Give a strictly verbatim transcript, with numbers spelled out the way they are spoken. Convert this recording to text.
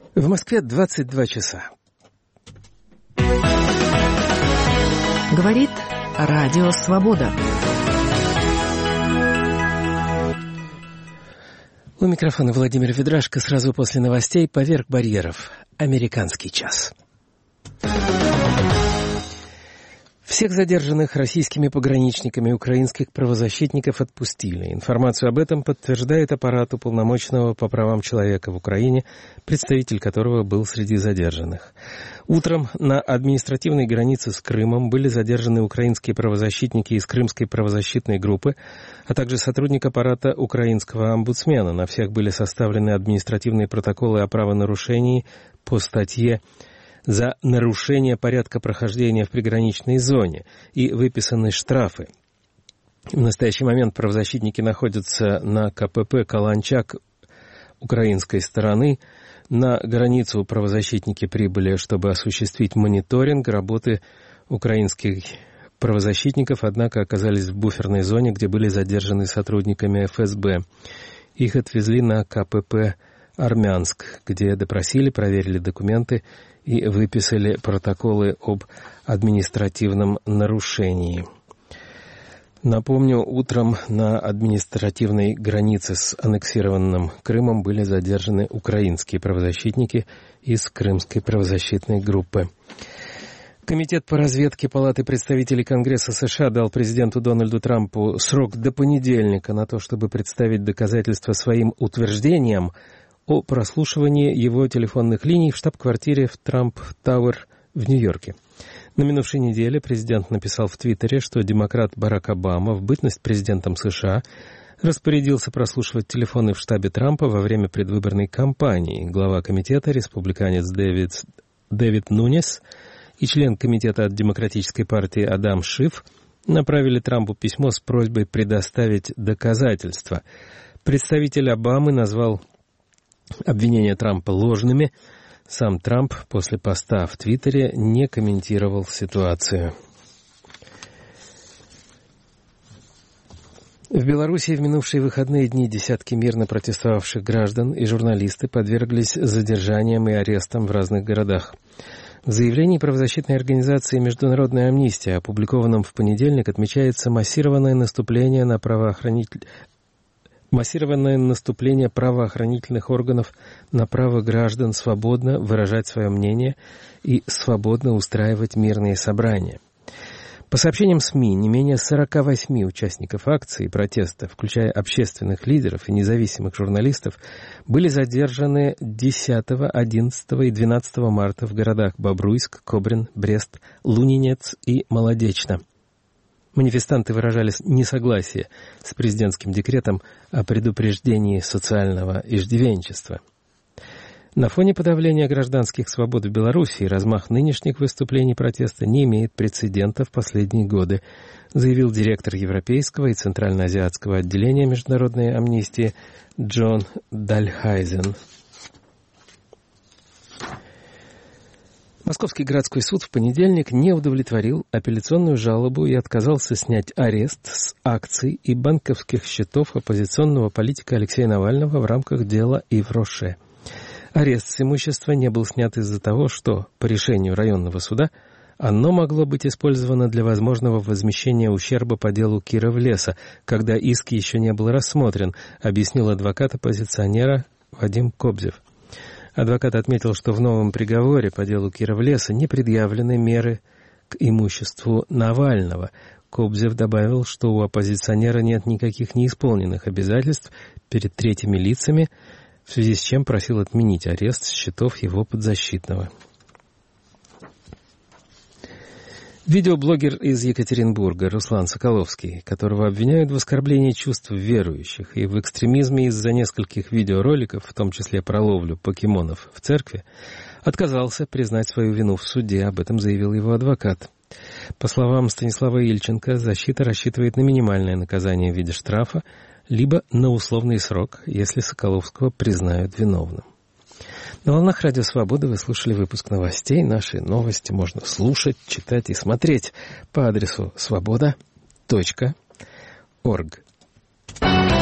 В Москве двадцать два часа. Говорит Радио Свобода. У микрофона Владимир Ведрашко. Сразу после новостей «Поверх барьеров». Американский час. Всех задержанных российскими пограничниками украинских правозащитников отпустили. Информацию об этом подтверждает аппарат уполномоченного по правам человека в Украине, представитель которого был среди задержанных. Утром на административной границе с Крымом были задержаны украинские правозащитники из Крымской правозащитной группы, а также сотрудник аппарата украинского омбудсмена. На всех были составлены административные протоколы о правонарушении по статье за нарушение порядка прохождения в приграничной зоне и выписаны штрафы. В настоящий момент правозащитники находятся на КПП «Каланчак» украинской стороны. На границу правозащитники прибыли, чтобы осуществить мониторинг работы украинских правозащитников, однако оказались в буферной зоне, где были задержаны сотрудниками эф эс бэ. Их отвезли на КПП «Армянск», где допросили, проверили документы и выписали протоколы об административном нарушении. Напомню, утром на административной границе с аннексированным Крымом были задержаны украинские правозащитники из Крымской правозащитной группы. Комитет по разведке Палаты представителей Конгресса США дал президенту Дональду Трампу срок до понедельника на то, чтобы представить доказательства своим утверждениям о прослушивании его телефонных линий в штаб-квартире в Трамп-Тауэр в Нью-Йорке. На минувшей неделе президент написал в Твиттере, что демократ Барак Обама в бытность президентом США распорядился прослушивать телефоны в штабе Трампа во время предвыборной кампании. Глава комитета, республиканец Дэвид, Дэвид Нунес, и член комитета от Демократической партии Адам Шиф направили Трампу письмо с просьбой предоставить доказательства. Представитель Обамы назвал обвинения Трампа ложными. Сам Трамп после поста в Твиттере не комментировал ситуацию. В Беларуси в минувшие выходные дни десятки мирно протестовавших граждан и журналисты подверглись задержаниям и арестам в разных городах. В заявлении правозащитной организации «Международная амнистия», опубликованном в понедельник, отмечается массированное наступление на правоохранитель... массированное наступление правоохранительных органов на право граждан свободно выражать свое мнение и свободно устраивать мирные собрания. По сообщениям СМИ, не менее сорок восемь участников акции и протеста, включая общественных лидеров и независимых журналистов, были задержаны десятого, одиннадцатого и двенадцатого марта в городах Бобруйск, Кобрин, Брест, Лунинец и Молодечно. Манифестанты выражали несогласие с президентским декретом о предупреждении социального иждивенчества. На фоне подавления гражданских свобод в Беларуси размах нынешних выступлений протеста не имеет прецедента в последние годы, заявил директор Европейского и Центральноазиатского отделения Международной амнистии Джон Дальхайзен. Московский городской суд в понедельник не удовлетворил апелляционную жалобу и отказался снять арест с акций и банковских счетов оппозиционного политика Алексея Навального в рамках дела Ив Роше. Арест с имущества не был снят из-за того, что, по решению районного суда, оно могло быть использовано для возможного возмещения ущерба по делу Кировлеса, когда иск еще не был рассмотрен, объяснил адвокат оппозиционера Вадим Кобзев. Адвокат отметил, что в новом приговоре по делу Кировлеса не предъявлены меры к имуществу Навального. Кобзев добавил, что у оппозиционера нет никаких неисполненных обязательств перед третьими лицами, в связи с чем просил отменить арест с счетов его подзащитного. Видеоблогер из Екатеринбурга Руслан Соколовский, которого обвиняют в оскорблении чувств верующих и в экстремизме из-за нескольких видеороликов, в том числе про ловлю покемонов в церкви, отказался признать свою вину в суде, об этом заявил его адвокат. По словам Станислава Ильченко, защита рассчитывает на минимальное наказание в виде штрафа, либо на условный срок, если Соколовского признают виновным. На волнах Радио Свобода вы слушали выпуск новостей. Наши новости можно слушать, читать и смотреть по адресу свобода точка орг.